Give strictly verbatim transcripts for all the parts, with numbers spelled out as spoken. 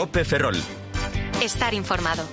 COPE Ferrol. Estar informado.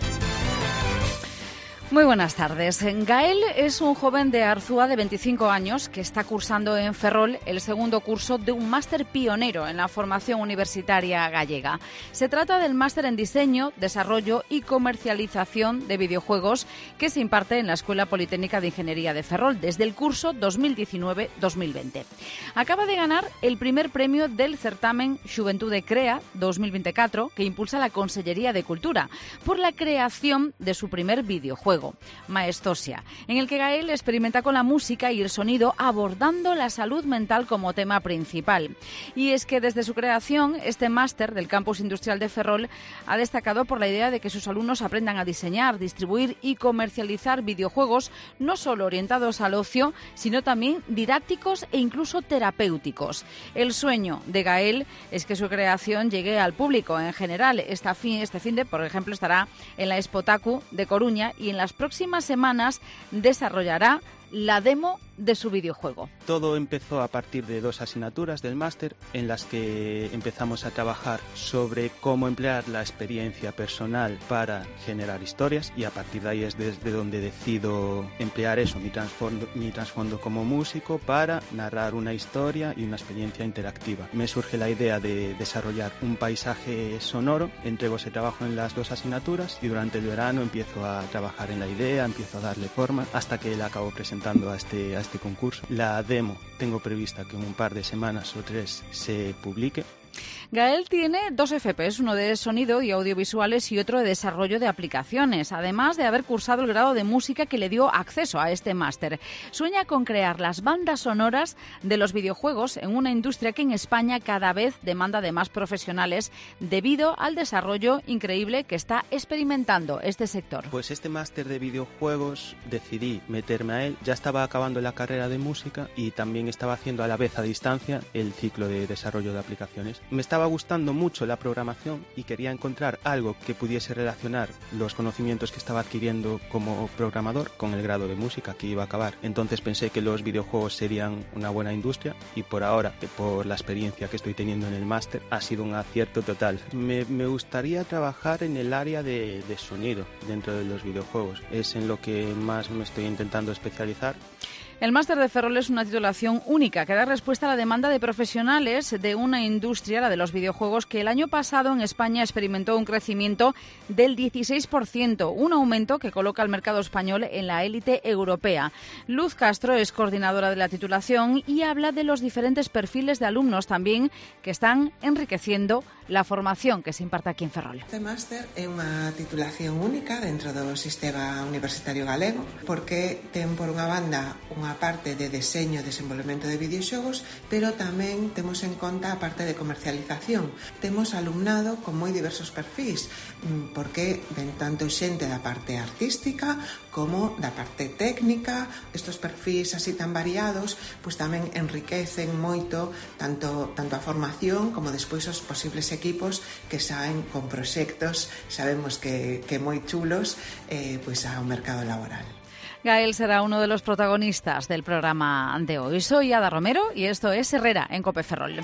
Muy buenas tardes. Gael es un joven de Arzúa de veinticinco años que está cursando en Ferrol el segundo curso de un máster pionero en la formación universitaria gallega. Se trata del máster en diseño, desarrollo y comercialización de videojuegos que se imparte en la Escuela Politécnica de Ingeniería de Ferrol desde el curso dos mil diecinueve dos mil veinte. Acaba de ganar el primer premio del certamen Xuventude Crea dos mil veinticuatro que impulsa la Consellería de Cultura por la creación de su primer videojuego, Maestosia, en el que Gael experimenta con la música y el sonido abordando la salud mental como tema principal. Y es que desde su creación, este máster del Campus Industrial de Ferrol ha destacado por la idea de que sus alumnos aprendan a diseñar, distribuir y comercializar videojuegos no solo orientados al ocio, sino también didácticos e incluso terapéuticos. El sueño de Gael es que su creación llegue al público en general. Esta fin, este fin de, por ejemplo, estará en la Expotaku de Coruña y en las próximas semanas desarrollará la demo de su videojuego. Todo empezó a partir de dos asignaturas del máster en las que empezamos a trabajar sobre cómo emplear la experiencia personal para generar historias, y a partir de ahí es desde donde decido emplear eso, mi trasfondo, mi trasfondo como músico, para narrar una historia y una experiencia interactiva. Me surge la idea de desarrollar un paisaje sonoro, entrego ese trabajo en las dos asignaturas y durante el verano empiezo a trabajar en la idea, empiezo a darle forma hasta que la acabo presentando a este, a este concurso. La demo tengo prevista que en un par de semanas o tres se publique. Gael tiene dos F Ps, uno de sonido y audiovisuales y otro de desarrollo de aplicaciones, además de haber cursado el grado de música que le dio acceso a este máster. Sueña con crear las bandas sonoras de los videojuegos en una industria que en España cada vez demanda de más profesionales debido al desarrollo increíble que está experimentando este sector. Pues este máster de videojuegos decidí meterme a él. Ya estaba acabando la carrera de música y también estaba haciendo a la vez a distancia el ciclo de desarrollo de aplicaciones. Me estaba gustando mucho la programación y quería encontrar algo que pudiese relacionar los conocimientos que estaba adquiriendo como programador con el grado de música que iba a acabar. Entonces pensé que los videojuegos serían una buena industria y por ahora, por la experiencia que estoy teniendo en el máster, ha sido un acierto total. Me, me gustaría trabajar en el área de, de sonido dentro de los videojuegos. Es en lo que más me estoy intentando especializar. El máster de Ferrol es una titulación única que da respuesta a la demanda de profesionales de una industria, la de los videojuegos, que el año pasado en España experimentó un crecimiento del dieciséis por ciento, un aumento que coloca al mercado español en la élite europea. Luz Castro es coordinadora de la titulación y habla de los diferentes perfiles de alumnos también que están enriqueciendo la formación que se imparte aquí en Ferrol. Este máster é unha titulación única dentro do sistema universitario galego porque ten por unha banda unha parte de deseño e desenvolvemento de videoxogos, pero tamén temos en conta a parte de comercialización. Temos alumnado con moi diversos perfis, porque ven tanto xente da parte artística como da parte técnica. Estos perfis así tan variados pois tamén enriquecen moito tanto, tanto a formación como despois os posibles equipos que saen con proxectos, sabemos que, que moi chulos, eh, pois ao mercado laboral. Gael será uno de los protagonistas del programa de hoy. Soy Ada Romero y esto es Herrera en COPE Ferrol.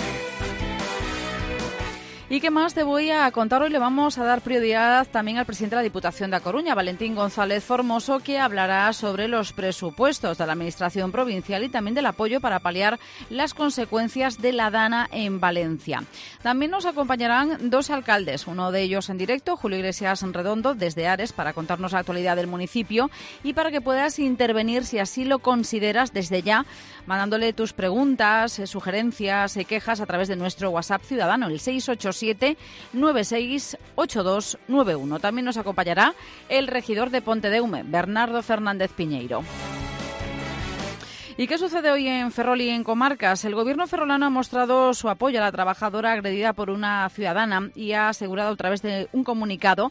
¿Y qué más te voy a contar? Hoy le vamos a dar prioridad también al presidente de la Diputación de A Coruña, Valentín González Formoso, que hablará sobre los presupuestos de la Administración provincial y también del apoyo para paliar las consecuencias de la Dana en Valencia. También nos acompañarán dos alcaldes, uno de ellos en directo, Julio Iglesias Redondo, desde Ares, para contarnos la actualidad del municipio y para que puedas intervenir, si así lo consideras, desde ya, mandándole tus preguntas, sugerencias y quejas a través de nuestro WhatsApp ciudadano, el seis ocho siete nueve seis ocho dos nueve uno. También nos acompañará el regidor de Pontedeume, Bernardo Fernández Piñeiro. ¿Y qué sucede hoy en Ferrol y en comarcas? El gobierno ferrolano ha mostrado su apoyo a la trabajadora agredida por una ciudadana y ha asegurado a través de un comunicado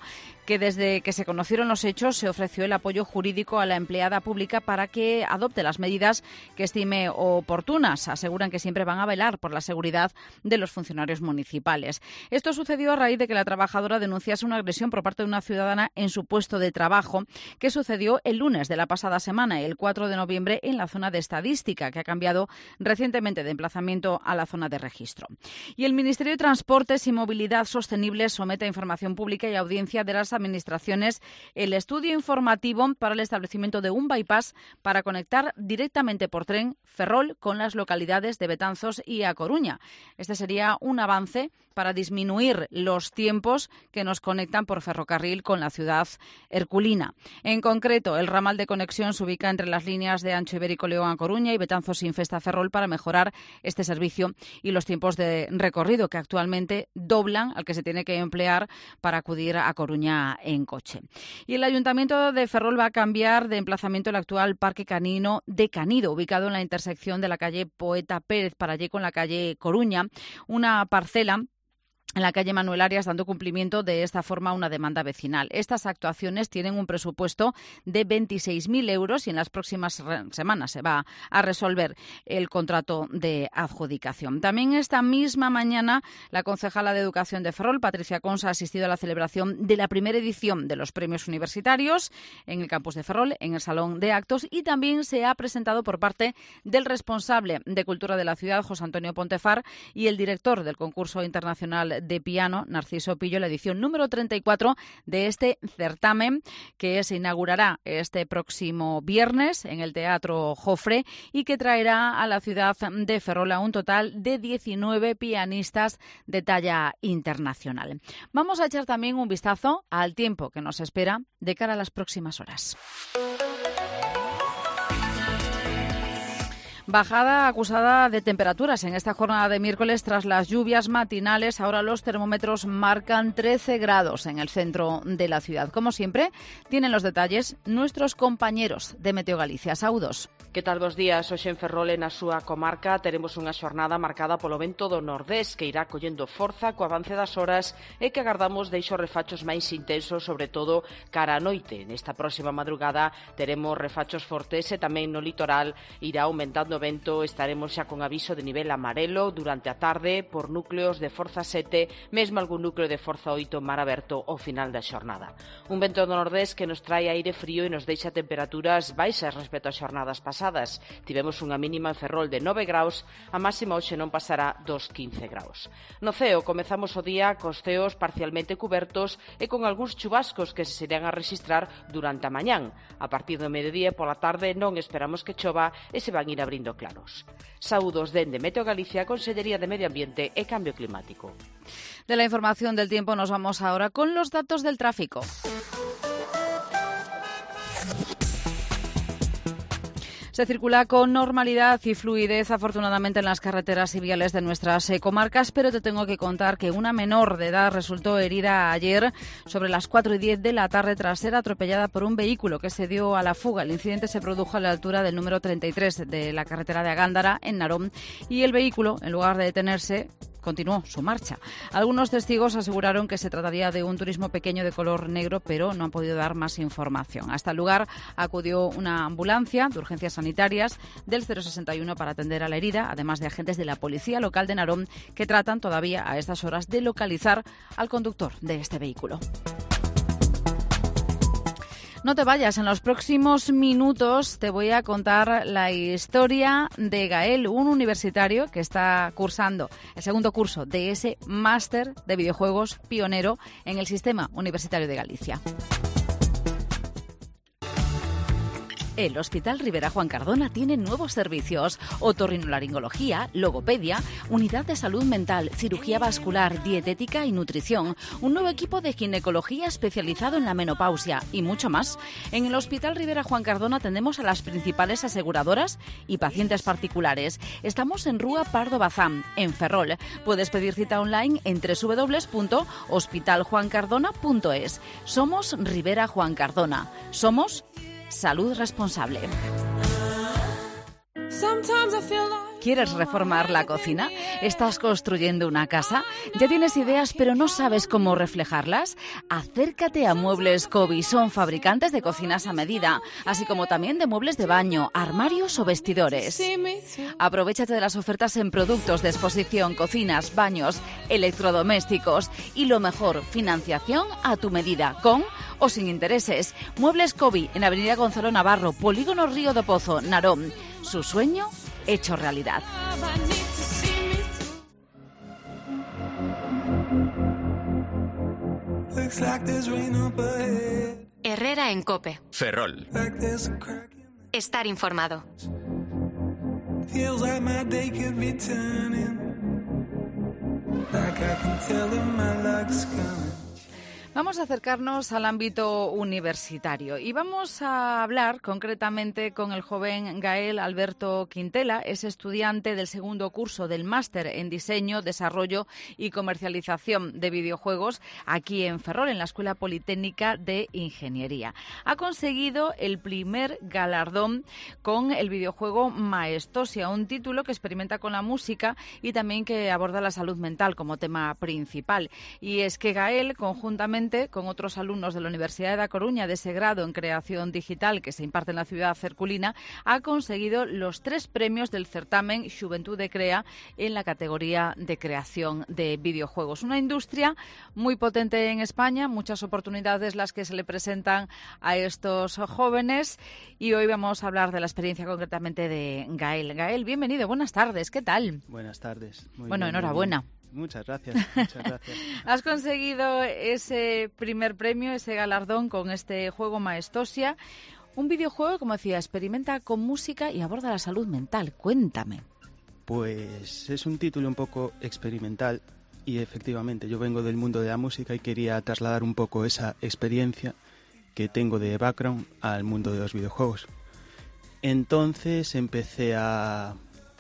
que desde que se conocieron los hechos se ofreció el apoyo jurídico a la empleada pública para que adopte las medidas que estime oportunas. Aseguran que siempre van a velar por la seguridad de los funcionarios municipales. Esto sucedió a raíz de que la trabajadora denunciase una agresión por parte de una ciudadana en su puesto de trabajo, que sucedió el lunes de la pasada semana, el cuatro de noviembre, en la zona de estadística, que ha cambiado recientemente de emplazamiento a la zona de registro. Y el Ministerio de Transportes y Movilidad Sostenible somete a información pública y audiencia de las administraciones el estudio informativo para el establecimiento de un bypass para conectar directamente por tren Ferrol con las localidades de Betanzos y A Coruña. Este sería un avance para disminuir los tiempos que nos conectan por ferrocarril con la ciudad herculina. En concreto, el ramal de conexión se ubica entre las líneas de Ancho Ibérico León a Coruña y Betanzos Infesta Ferrol para mejorar este servicio y los tiempos de recorrido que actualmente doblan al que se tiene que emplear para acudir a Coruña en coche. Y el Ayuntamiento de Ferrol va a cambiar de emplazamiento el actual Parque Canino de Canido, ubicado en la intersección de la calle Poeta Pérez para allí con la calle Coruña, una parcela en la calle Manuel Arias, dando cumplimiento de esta forma a una demanda vecinal. Estas actuaciones tienen un presupuesto de veintiséis mil euros y en las próximas semanas se va a resolver el contrato de adjudicación. También esta misma mañana la concejala de Educación de Ferrol, Patricia Cons, ha asistido a la celebración de la primera edición de los premios universitarios en el campus de Ferrol, en el Salón de Actos, y también se ha presentado por parte del responsable de Cultura de la ciudad, José Antonio Pontefar, y el director del concurso internacional de piano, Narciso Pillo, la edición número treinta y cuatro de este certamen que se inaugurará este próximo viernes en el Teatro Jofre y que traerá a la ciudad de Ferrol a un total de diecinueve pianistas de talla internacional. Vamos a echar también un vistazo al tiempo que nos espera de cara a las próximas horas. Bajada acusada de temperaturas en esta jornada de miércoles tras las lluvias matinales. Ahora los termómetros marcan trece grados en el centro de la ciudad. Como siempre, tienen los detalles nuestros compañeros de Meteo Galicia. Saúdos. Que tal vos días? Hoxe en Ferrol, na súa comarca, teremos unha xornada marcada polo vento do nordés que irá collendo forza co avance das horas e que agardamos deixo refachos máis intensos, sobre todo cara a noite. Nesta próxima madrugada teremos refachos fortes e tamén no litoral irá aumentando o vento. Estaremos xa con aviso de nivel amarelo durante a tarde por núcleos de forza sete, mesmo algún núcleo de forza oito mar aberto ao final da xornada. Un vento do nordés que nos trae aire frío e nos deixa temperaturas baixas respecto ás xornadas pasadas. Tivemos unha mínima en Ferrol de nove graus, a máxima hoxe non pasará dos quince graus. No ceo comezamos o día cos ceos parcialmente cubertos e con algúns chubascos que se serán a registrar durante a mañán. A partir do mediodía e pola tarde non esperamos que chova e se van ir abrindo claros. Saúdos dende Meteo Galicia, Consellería de Medio Ambiente e Cambio Climático. De la información del tiempo nos vamos ahora con los datos del tráfico. Se circula con normalidad y fluidez, afortunadamente, en las carreteras y viales de nuestras eh, comarcas, pero te tengo que contar que una menor de edad resultó herida ayer sobre las cuatro y diez de la tarde tras ser atropellada por un vehículo que se dio a la fuga. El incidente se produjo a la altura del número treinta y tres de la carretera de Agándara, en Narón, y el vehículo, en lugar de detenerse, continuó su marcha. Algunos testigos aseguraron que se trataría de un turismo pequeño de color negro, pero no han podido dar más información. Hasta el lugar acudió una ambulancia de urgencias sanitarias del cero sesenta y uno para atender a la herida, además de agentes de la policía local de Narón que tratan todavía a estas horas de localizar al conductor de este vehículo. No te vayas, en los próximos minutos te voy a contar la historia de Gael, un universitario que está cursando el segundo curso de ese máster de videojuegos pionero en el Sistema Universitario de Galicia. El Hospital Ribera Juan Cardona tiene nuevos servicios: otorrinolaringología, logopedia, unidad de salud mental, cirugía vascular, dietética y nutrición, un nuevo equipo de ginecología especializado en la menopausia y mucho más. En el Hospital Ribera Juan Cardona atendemos a las principales aseguradoras y pacientes particulares. Estamos en Rúa Pardo Bazán, en Ferrol. Puedes pedir cita online en doble u doble u doble u punto hospital juan cardona punto es. Somos Ribera Juan Cardona. Somos Salud Responsable. ¿Quieres reformar la cocina? ¿Estás construyendo una casa? ¿Ya tienes ideas pero no sabes cómo reflejarlas? Acércate a Muebles Covi. Son fabricantes de cocinas a medida, así como también de muebles de baño, armarios o vestidores. Aprovéchate de las ofertas en productos de exposición, cocinas, baños, electrodomésticos y lo mejor, financiación a tu medida, con o sin intereses. Muebles Covi en Avenida Gonzalo Navarro, Polígono Río do Pozo, Narón. Su sueño hecho realidad. Herrera en COPE. Ferrol. Estar informado. Vamos a acercarnos al ámbito universitario y vamos a hablar concretamente con el joven Gael Alberto Quintela. Es estudiante del segundo curso del máster en Diseño, Desarrollo y Comercialización de Videojuegos aquí en Ferrol, en la Escuela Politécnica de Ingeniería. Ha conseguido el primer galardón con el videojuego Maestosia, un título que experimenta con la música y también que aborda la salud mental como tema principal. Y es que Gael, conjuntamente con otros alumnos de la Universidad de A Coruña de ese grado en creación digital que se imparte en la ciudad herculina, ha conseguido los tres premios del certamen Xuventude Crea en la categoría de creación de videojuegos. Una industria muy potente en España, muchas oportunidades las que se le presentan a estos jóvenes y hoy vamos a hablar de la experiencia concretamente de Gael. Gael, bienvenido, buenas tardes, ¿qué tal? Buenas tardes. Muy bueno, bien, enhorabuena. Muchas gracias, muchas gracias. Has conseguido ese primer premio, ese galardón con este juego Maestosia. Un videojuego, como decía, experimenta con música y aborda la salud mental. Cuéntame. Pues es un título un poco experimental y efectivamente yo vengo del mundo de la música y quería trasladar un poco esa experiencia que tengo de background al mundo de los videojuegos. Entonces empecé a,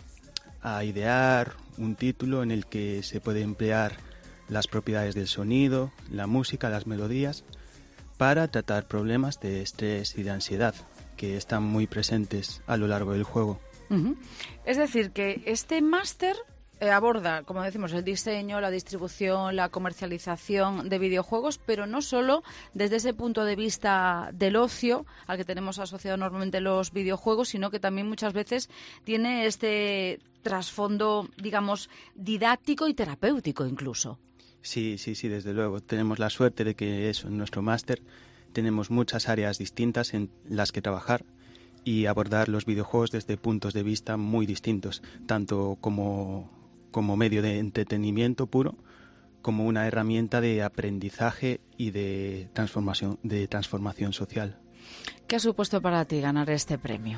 a idear un título en el que se puede emplear las propiedades del sonido, la música, las melodías, para tratar problemas de estrés y de ansiedad que están muy presentes a lo largo del juego. Uh-huh. Es decir, que este máster eh, aborda, como decimos, el diseño, la distribución, la comercialización de videojuegos, pero no solo desde ese punto de vista del ocio al que tenemos asociado normalmente los videojuegos, sino que también muchas veces tiene este trasfondo, digamos, didáctico y terapéutico incluso. Sí, sí, sí, desde luego. Tenemos la suerte de que eso, en nuestro máster tenemos muchas áreas distintas en las que trabajar y abordar los videojuegos desde puntos de vista muy distintos, tanto como, como medio de entretenimiento puro, como una herramienta de aprendizaje y de transformación, de transformación social. ¿Qué ha supuesto para ti ganar este premio?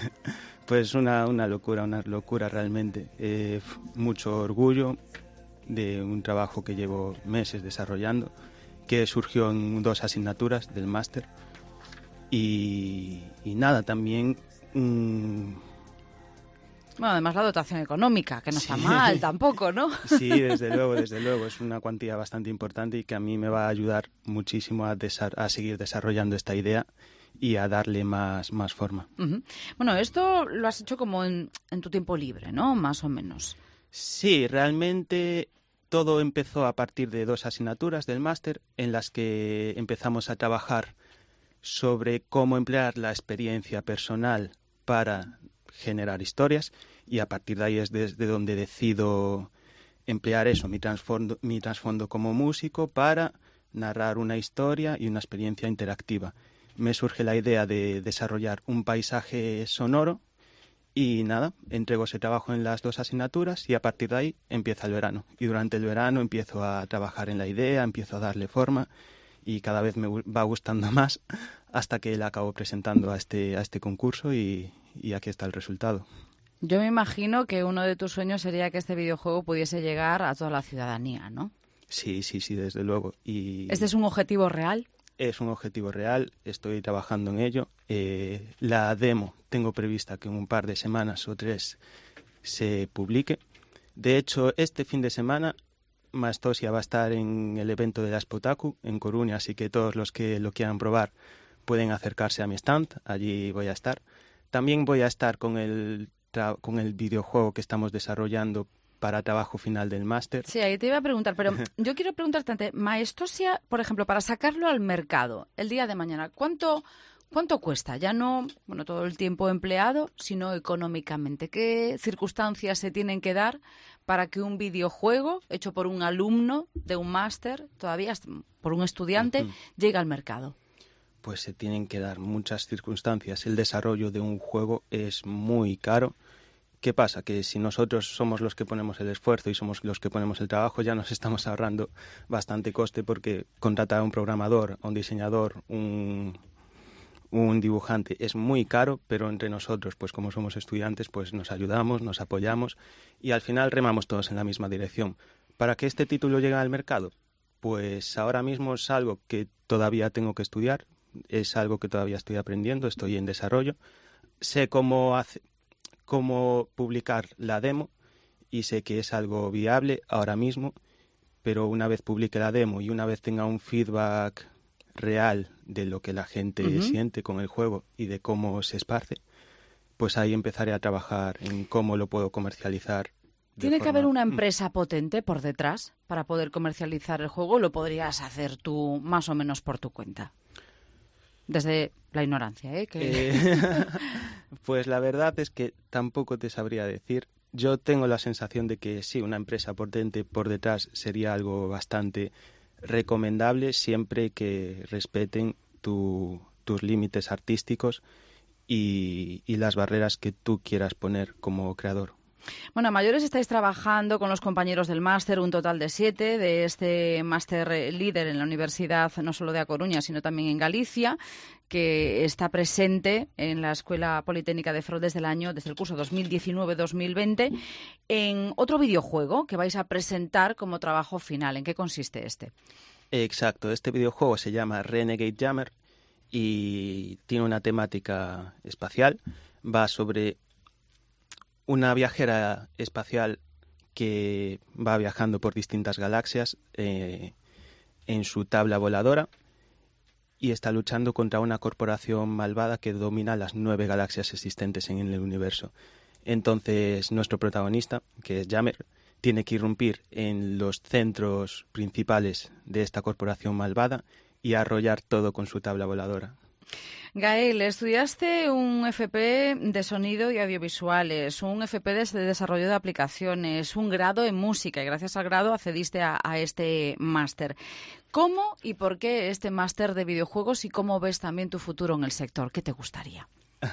Pues una, una locura, una locura realmente. Eh, mucho orgullo de un trabajo que llevo meses desarrollando, que surgió en dos asignaturas del máster. Y, y nada, también... Mmm... Bueno, además la dotación económica, que no está sí. mal tampoco, ¿no? Sí, desde luego, desde luego. Es una cuantía bastante importante y que a mí me va a ayudar muchísimo a, desa- a seguir desarrollando esta idea y a darle más, más forma. Uh-huh. Bueno, esto lo has hecho como en, en tu tiempo libre, ¿no? Más o menos. Sí, realmente todo empezó a partir de dos asignaturas del máster en las que empezamos a trabajar sobre cómo emplear la experiencia personal para generar historias y a partir de ahí es desde donde decido emplear eso, mi trasfondo, mi trasfondo como músico para narrar una historia y una experiencia interactiva. Me surge la idea de desarrollar un paisaje sonoro y nada, entrego ese trabajo en las dos asignaturas y a partir de ahí empieza el verano. Y durante el verano empiezo a trabajar en la idea, empiezo a darle forma y cada vez me va gustando más hasta que la acabo presentando a este, a este concurso y, y aquí está el resultado. Yo me imagino que uno de tus sueños sería que este videojuego pudiese llegar a toda la ciudadanía, ¿no? Sí, sí, sí, desde luego. Y ¿este es un objetivo real? Es un objetivo real, estoy trabajando en ello. Eh, la demo tengo prevista que en un par de semanas o tres se publique. De hecho, este fin de semana Maestosia va a estar en el evento de la Spotaku en Coruña, así que todos los que lo quieran probar pueden acercarse a mi stand, allí voy a estar. También voy a estar con el con el videojuego que estamos desarrollando para trabajo final del máster. Sí, ahí te iba a preguntar, pero yo quiero preguntarte antes, Maestosia, por ejemplo, para sacarlo al mercado el día de mañana, ¿cuánto, cuánto cuesta? Ya no, bueno, todo el tiempo empleado, sino económicamente. ¿Qué circunstancias se tienen que dar para que un videojuego hecho por un alumno de un máster, todavía por un estudiante, uh-huh. llegue al mercado? Pues se tienen que dar muchas circunstancias. El desarrollo de un juego es muy caro. ¿Qué pasa? Que si nosotros somos los que ponemos el esfuerzo y somos los que ponemos el trabajo, ya nos estamos ahorrando bastante coste, porque contratar a un programador, a un diseñador, un, un dibujante es muy caro, pero entre nosotros, pues como somos estudiantes, pues nos ayudamos, nos apoyamos y al final remamos todos en la misma dirección. ¿Para que este título llegue al mercado? Pues ahora mismo es algo que todavía tengo que estudiar, es algo que todavía estoy aprendiendo, estoy en desarrollo. Sé cómo hace... cómo publicar la demo y sé que es algo viable ahora mismo, pero una vez publique la demo y una vez tenga un feedback real de lo que la gente uh-huh. siente con el juego y de cómo se esparce, pues ahí empezaré a trabajar en cómo lo puedo comercializar. ¿Tiene forma... que haber una empresa potente por detrás para poder comercializar el juego o lo podrías hacer tú más o menos por tu cuenta? Desde la ignorancia, ¿eh? Que... eh pues la verdad es que tampoco te sabría decir. Yo tengo la sensación de que sí, una empresa potente por detrás sería algo bastante recomendable siempre que respeten tu, tus límites artísticos y, y las barreras que tú quieras poner como creador. Bueno, a mayores estáis trabajando con los compañeros del máster, un total de siete, de este máster líder en la Universidad, no solo de A Coruña, sino también en Galicia, que está presente en la Escuela Politécnica de Ferrol desde el año, desde el curso dos mil diecinueve dos mil veinte, en otro videojuego que vais a presentar como trabajo final. ¿En qué consiste este? Exacto, este videojuego se llama Renegade Jammer y tiene una temática espacial, va sobre una viajera espacial que va viajando por distintas galaxias eh, en su tabla voladora y está luchando contra una corporación malvada que domina las nueve galaxias existentes en el universo. Entonces, nuestro protagonista, que es Jammer, tiene que irrumpir en los centros principales de esta corporación malvada y arrollar todo con su tabla voladora. Gael, estudiaste un F P de sonido y audiovisuales, un F P de desarrollo de aplicaciones, un grado en música y gracias al grado accediste a, a este máster. ¿Cómo y por qué este máster de videojuegos y cómo ves también tu futuro en el sector? ¿Qué te gustaría?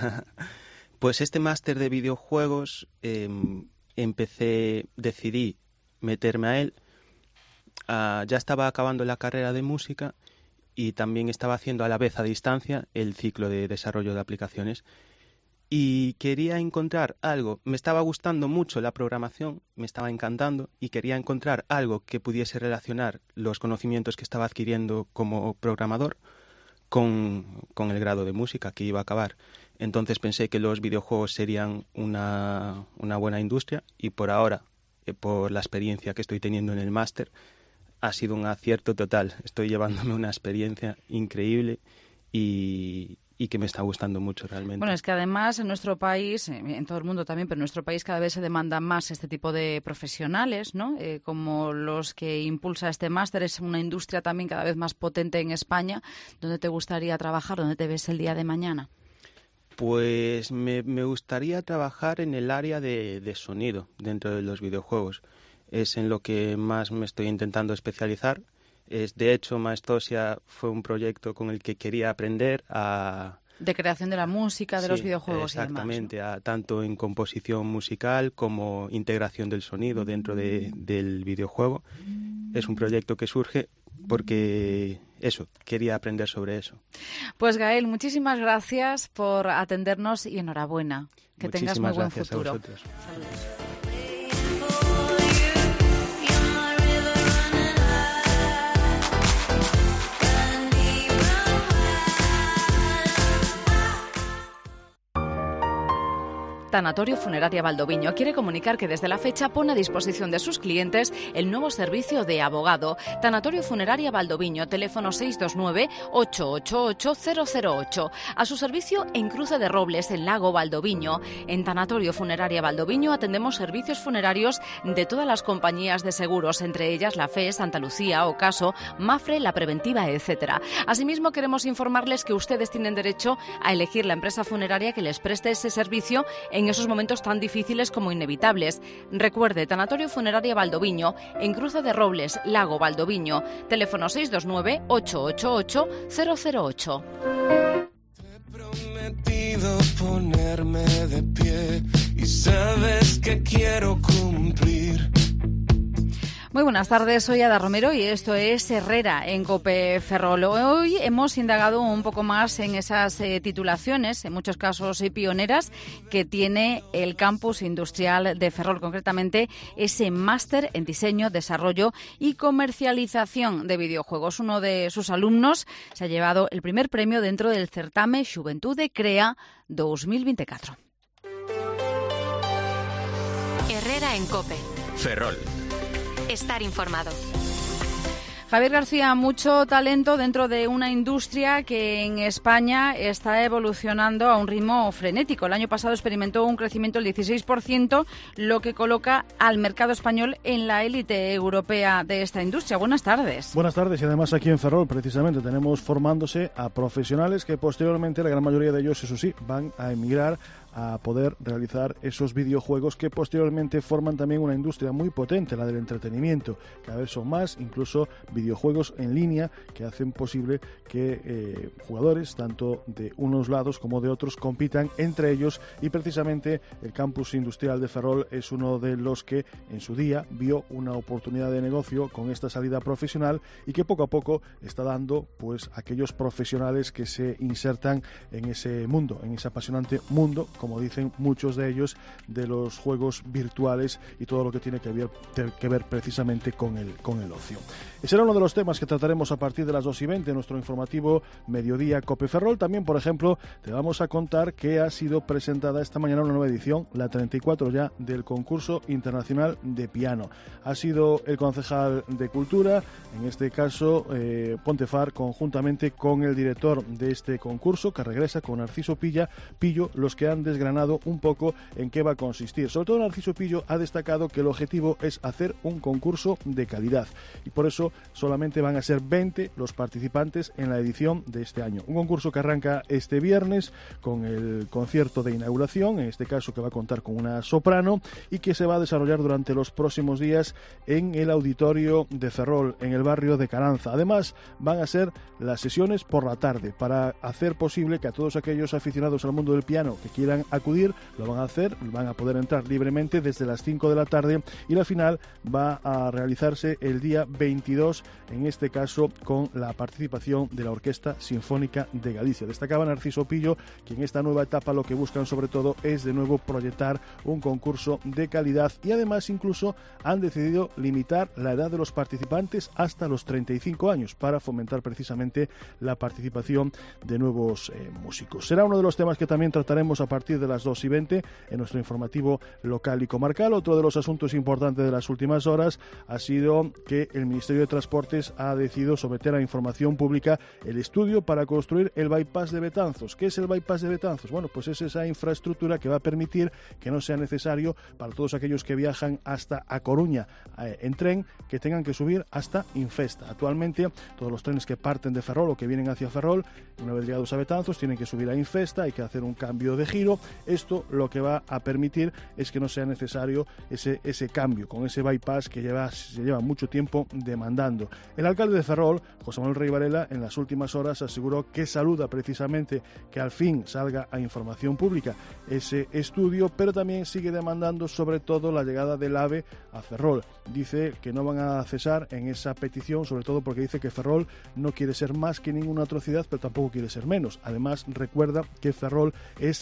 Pues este máster de videojuegos eh, empecé, decidí meterme a él. Uh, ya estaba acabando la carrera de música y también estaba haciendo a la vez a distancia el ciclo de desarrollo de aplicaciones y quería encontrar algo, me estaba gustando mucho la programación, me estaba encantando y quería encontrar algo que pudiese relacionar los conocimientos que estaba adquiriendo como programador con, con el grado de música que iba a acabar. Entonces pensé que los videojuegos serían una, una buena industria y por ahora, eh, por la experiencia que estoy teniendo en el máster, ha sido un acierto total. Estoy llevándome una experiencia increíble y, y que me está gustando mucho realmente. Bueno, es que además en nuestro país, en todo el mundo también, pero en nuestro país cada vez se demanda más este tipo de profesionales, ¿no? Eh, como los que impulsa este máster. Es una industria también cada vez más potente en España. ¿Dónde te gustaría trabajar? ¿Dónde te ves el día de mañana? Pues me, me gustaría trabajar en el área de, de sonido dentro de los videojuegos. Es en lo que más me estoy intentando especializar. Es, de hecho, Maestosia fue un proyecto con el que quería aprender a... De creación de la música, de sí, los videojuegos exactamente, y demás, ¿no? a, tanto en composición musical como integración del sonido dentro de, del videojuego. Es un proyecto que surge porque eso, quería aprender sobre eso. Pues Gael, muchísimas gracias por atendernos y enhorabuena. Que muchísimas tengas muy buen gracias futuro. A vosotros. Saludos. Tanatorio Funeraria Valdoviño quiere comunicar que desde la fecha pone a disposición de sus clientes el nuevo servicio de abogado. Tanatorio Funeraria Valdoviño, teléfono seis dos nueve, ocho ocho ocho, cero cero ocho. A su servicio en Cruce de Robles, en Lago Valdoviño. En Tanatorio Funeraria Valdoviño atendemos servicios funerarios de todas las compañías de seguros, entre ellas la F E, Santa Lucía, Ocaso, Mafre, La Preventiva, etcétera. Asimismo, queremos informarles que ustedes tienen derecho a elegir la empresa funeraria que les preste ese servicio en esos momentos tan difíciles como inevitables. Recuerde, Tanatorio Funeraria Valdoviño, en Cruce de Robles, Lago Valdoviño, teléfono seis dos nueve, ocho ocho ocho, cero cero ocho. Te he prometido ponerme de pie y sabes que quiero cumplir. Muy buenas tardes, soy Ada Romero y esto es Herrera en COPE Ferrol. Hoy hemos indagado un poco más en esas eh, titulaciones, en muchos casos eh, pioneras, que tiene el Campus Industrial de Ferrol, concretamente ese máster en diseño, desarrollo y comercialización de videojuegos. Uno de sus alumnos se ha llevado el primer premio dentro del certame Xuventude Crea dos mil veinticuatro. Herrera en COPE. Ferrol. Estar informado. Javier García, mucho talento dentro de una industria que en España está evolucionando a un ritmo frenético. El año pasado experimentó un crecimiento del dieciséis por ciento, lo que coloca al mercado español en la élite europea de esta industria. Buenas tardes. Buenas tardes, y además aquí en Ferrol precisamente tenemos formándose a profesionales que posteriormente, la gran mayoría de ellos, eso sí, van a emigrar a poder realizar esos videojuegos que posteriormente forman también una industria muy potente, la del entretenimiento. Cada vez son más, incluso videojuegos en línea que hacen posible que eh, jugadores, tanto de unos lados como de otros, compitan entre ellos, y precisamente el Campus Industrial de Ferrol es uno de los que en su día vio una oportunidad de negocio con esta salida profesional y que poco a poco está dando pues aquellos profesionales que se insertan en ese mundo, en ese apasionante mundo, como dicen muchos de ellos, de los juegos virtuales y todo lo que tiene que ver, que ver precisamente con el, con el ocio. Ese era uno de los temas que trataremos a partir de las dos y veinte en nuestro informativo Mediodía COPE Ferrol. También, por ejemplo, te vamos a contar que ha sido presentada esta mañana una nueva edición, la treinta y cuatro ya, del concurso internacional de piano. Ha sido el concejal de Cultura, en este caso eh, Pontefar, conjuntamente con el director de este concurso, que regresa con Narciso Pilla, Pillo, los que han desgranado un poco en qué va a consistir. Sobre todo Narciso Pillo ha destacado que el objetivo es hacer un concurso de calidad y por eso solamente van a ser veinte los participantes en la edición de este año. Un concurso que arranca este viernes con el concierto de inauguración, en este caso que va a contar con una soprano, y que se va a desarrollar durante los próximos días en el auditorio de Ferrol, en el barrio de Caranza. Además, van a ser las sesiones por la tarde para hacer posible que a todos aquellos aficionados al mundo del piano que quieran acudir, lo van a hacer, van a poder entrar libremente desde las cinco de la tarde, y la final va a realizarse el día veintidós, en este caso con la participación de la Orquesta Sinfónica de Galicia. Destacaba Narciso Pillo que en esta nueva etapa lo que buscan sobre todo es de nuevo proyectar un concurso de calidad, y además incluso han decidido limitar la edad de los participantes hasta los treinta y cinco años para fomentar precisamente la participación de nuevos eh, músicos. Será uno de los temas que también trataremos a partir de las dos y veinte en nuestro informativo local y comarcal. Otro de los asuntos importantes de las últimas horas ha sido que el Ministerio de Transportes ha decidido someter a información pública el estudio para construir el bypass de Betanzos. ¿Qué es el bypass de Betanzos? Bueno, pues es esa infraestructura que va a permitir que no sea necesario para todos aquellos que viajan hasta A Coruña eh, en tren, que tengan que subir hasta Infesta. Actualmente todos los trenes que parten de Ferrol o que vienen hacia Ferrol, una vez llegados a Betanzos, tienen que subir a Infesta, hay que hacer un cambio de giro. Esto lo que va a permitir es que no sea necesario ese, ese cambio, con ese bypass que lleva, se lleva mucho tiempo demandando. El alcalde de Ferrol, José Manuel Rey Varela, en las últimas horas aseguró que saluda precisamente que al fin salga a información pública ese estudio, pero también sigue demandando sobre todo la llegada del AVE a Ferrol. Dice que no van a cesar en esa petición, sobre todo porque dice que Ferrol no quiere ser más que ninguna otra ciudad, pero tampoco quiere ser menos. Además, recuerda que Ferrol es la única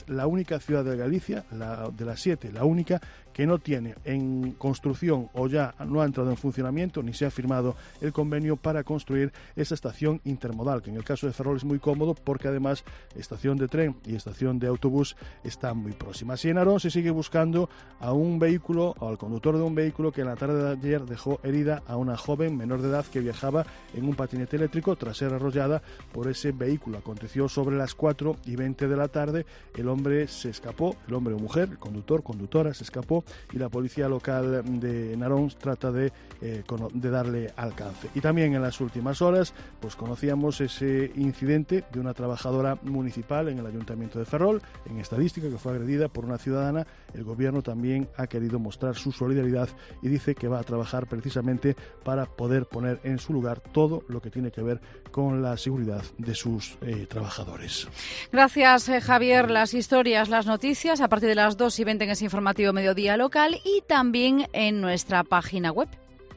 única ciudad de Galicia, la, de las siete, la única que no tiene en construcción o ya no ha entrado en funcionamiento ni se ha firmado el convenio para construir esa estación intermodal, que en el caso de Ferrol es muy cómodo porque además estación de tren y estación de autobús están muy próximas. Y en Narón se sigue buscando a un vehículo o al conductor de un vehículo que en la tarde de ayer dejó herida a una joven menor de edad que viajaba en un patinete eléctrico tras ser arrollada por ese vehículo. Aconteció sobre las cuatro y veinte de la tarde. El hombre se escapó, el hombre o mujer, el conductor, conductora, se escapó y la policía local de Narón trata de, eh, de darle alcance. Y también en las últimas horas pues conocíamos ese incidente de una trabajadora municipal en el Ayuntamiento de Ferrol, en estadística, que fue agredida por una ciudadana. El gobierno también ha querido mostrar su solidaridad y dice que va a trabajar precisamente para poder poner en su lugar todo lo que tiene que ver con la seguridad de sus eh, trabajadores. Gracias, eh, Javier. Las historias, las noticias a partir de las dos y veinte en ese informativo Mediodía Local y también en nuestra página web.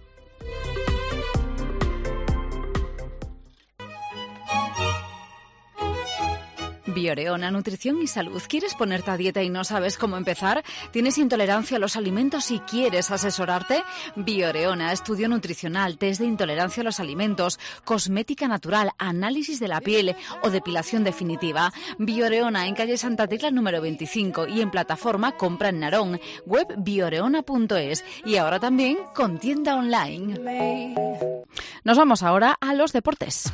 Bioreona, nutrición y salud. ¿Quieres ponerte a dieta y no sabes cómo empezar? ¿Tienes intolerancia a los alimentos y quieres asesorarte? Bioreona, estudio nutricional, test de intolerancia a los alimentos, cosmética natural, análisis de la piel o depilación definitiva. Bioreona, en calle Santa Tecla número veinticinco y en plataforma Compra en Narón, web bioreona punto es y ahora también con tienda online. Nos vamos ahora a los deportes.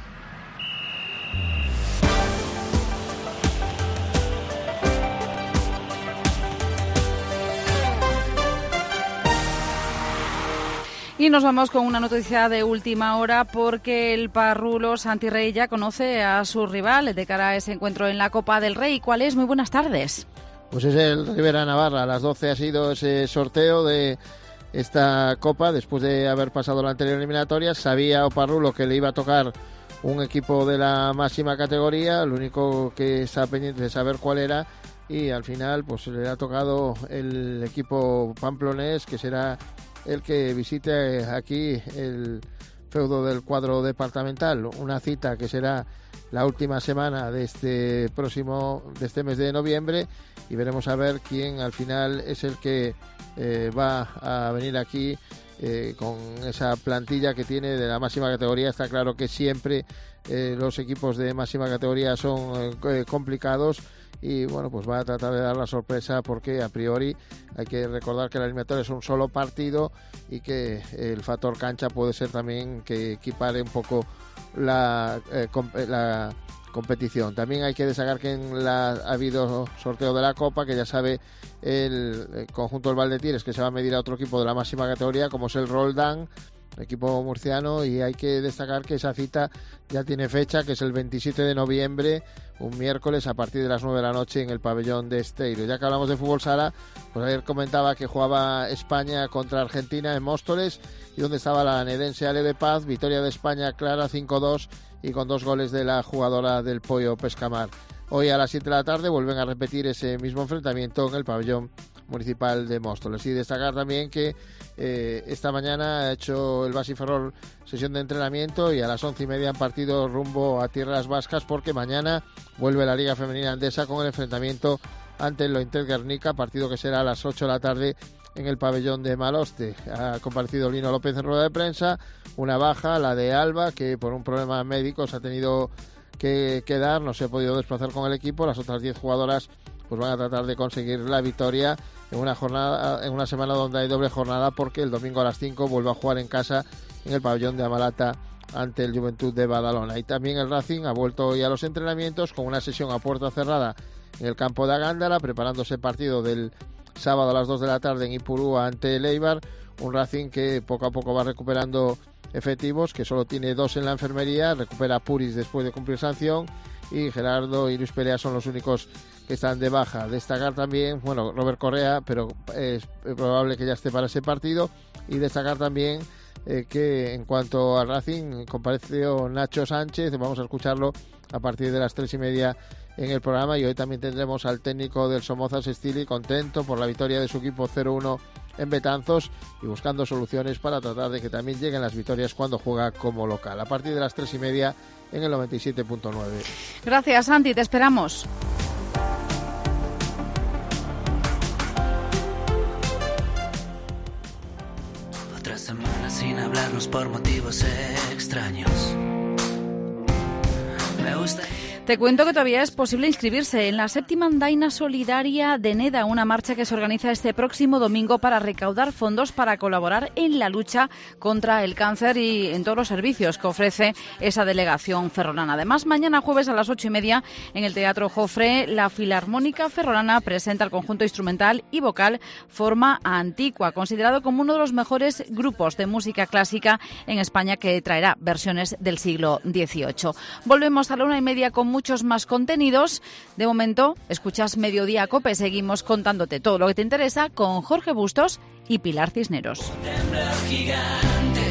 Y nos vamos con una noticia de última hora porque el parrulo Santi Rey ya conoce a su rival de cara a ese encuentro en la Copa del Rey. ¿Cuál es? Muy buenas tardes. Pues es el Rivera Navarra. A las doce ha sido ese sorteo de esta Copa después de haber pasado la anterior eliminatoria. Sabía Oparrulo que le iba a tocar un equipo de la máxima categoría. Lo único que está pendiente de saber cuál era. Y al final pues le ha tocado el equipo pamplonés, que será el que visite aquí el feudo del cuadro departamental, una cita que será la última semana de este próximo, de este mes de noviembre, y veremos a ver quién al final es el que eh, va a venir aquí eh, con esa plantilla que tiene de la máxima categoría. Está claro que siempre eh, los equipos de máxima categoría son eh, complicados. Y bueno, pues va a tratar de dar la sorpresa porque a priori hay que recordar que la eliminatoria es un solo partido y que el factor cancha puede ser también que equipare un poco la, eh, comp- la competición. También hay que destacar que en la, ha habido sorteo de la Copa, que ya sabe el, el conjunto del Valdetires que se va a medir a otro equipo de la máxima categoría como es el Roldán, equipo murciano, y hay que destacar que esa cita ya tiene fecha, que es el veintisiete de noviembre, un miércoles a partir de las nueve de la noche en el pabellón de Esteiro. Ya que hablamos de fútbol sala, pues ayer comentaba que jugaba España contra Argentina en Móstoles y donde estaba la nedense Ale de Paz, victoria de España clara cinco dos y con dos goles de la jugadora del Pollo Pescamar. Hoy a las siete de la tarde vuelven a repetir ese mismo enfrentamiento en el pabellón municipal de Móstoles. Y destacar también que eh, esta mañana ha hecho el Basi Ferrol sesión de entrenamiento y a las once y media han partido rumbo a Tierras Vascas porque mañana vuelve la Liga Femenina Andesa con el enfrentamiento ante el Lointel Guernica, partido que será a las ocho de la tarde en el pabellón de Maloste. Ha comparecido Lino López en rueda de prensa, una baja, la de Alba, que por un problema médico se ha tenido que quedar, no se ha podido desplazar con el equipo. Las otras diez jugadoras pues van a tratar de conseguir la victoria en una jornada, en una semana donde hay doble jornada, porque el domingo a las cinco vuelve a jugar en casa en el pabellón de Amalata ante el Juventud de Badalona. Y también el Racing ha vuelto hoy a los entrenamientos con una sesión a puerta cerrada en el campo de Agándara, preparándose el partido del sábado a las dos de la tarde en Ipurúa ante el Eibar. Un Racing que poco a poco va recuperando efectivos, que solo tiene dos en la enfermería. Recupera Puris después de cumplir sanción y Gerardo y Luis Pelea son los únicos que están de baja. Destacar también, bueno, Robert Correa, pero es probable que ya esté para ese partido. Y destacar también eh, que en cuanto al Racing compareció Nacho Sánchez. Vamos a escucharlo a partir de las tres y media en el programa. Y hoy también tendremos al técnico del Somozas, Stili, contento por la victoria de su equipo cero uno en Betanzos y buscando soluciones para tratar de que también lleguen las victorias cuando juega como local. A partir de las tres y media en el noventa y siete punto nueve. Gracias, Santi, te esperamos. sin hablarnos por motivos extraños. Me gusta. Te cuento que todavía es posible inscribirse en la séptima andaina solidaria de Neda, una marcha que se organiza este próximo domingo para recaudar fondos para colaborar en la lucha contra el cáncer y en todos los servicios que ofrece esa delegación ferrolana. Además, mañana jueves a las ocho y media en el Teatro Jofre, la Filarmónica Ferrolana presenta el conjunto instrumental y vocal Forma Antigua, considerado como uno de los mejores grupos de música clásica en España, que traerá versiones del siglo dieciocho. Volvemos a la una y media con muchos más contenidos. De momento, escuchas Mediodía Cope. Seguimos contándote todo lo que te interesa con Jorge Bustos y Pilar Cisneros. Gigante.